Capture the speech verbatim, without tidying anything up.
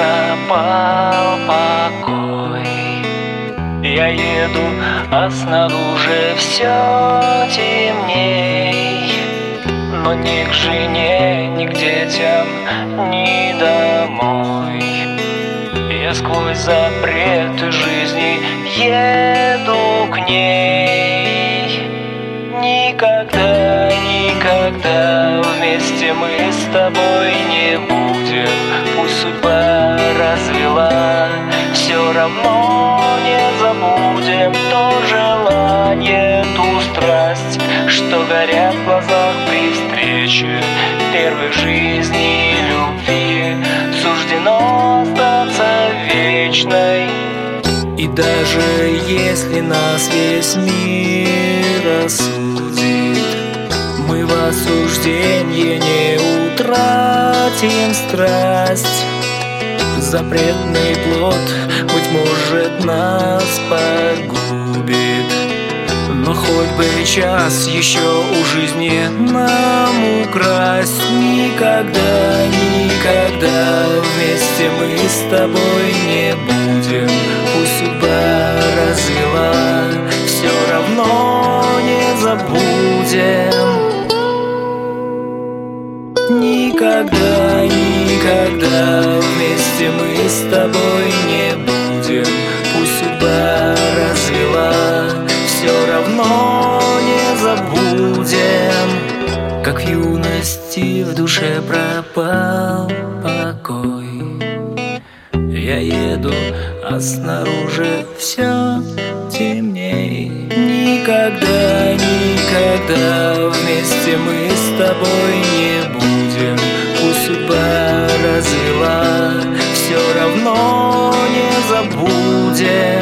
пропал покой. Я еду, а снаружи все темней. Но ни к жене, ни к детям, ни домой. Я сквозь запреты жизни еду к ней. Никогда, никогда вместе мы с тобой не будем. Пусть судьба развела, все равно не забудем то желание, ту страсть, что горят в глазах при встрече первой жизни и любви. Суждено остаться вечной. И даже если нас весь мир осудит, мы в осуждении не утратим страсть. Запретный плод, быть может, нас погубит, но хоть бы час еще у жизни нам украсть. Никогда, никогда вместе мы с тобой не будем. Пусть судьба развела, все равно не забудем. Никогда, никогда вместе мы с тобой не будем. Пусть судьба развела, все равно не забудем. Как в юности в душе пропал покой. Я еду, а снаружи все темней. Никогда, никогда вместе мы с тобой не будем. Пусть судьба развела, все равно не забудем.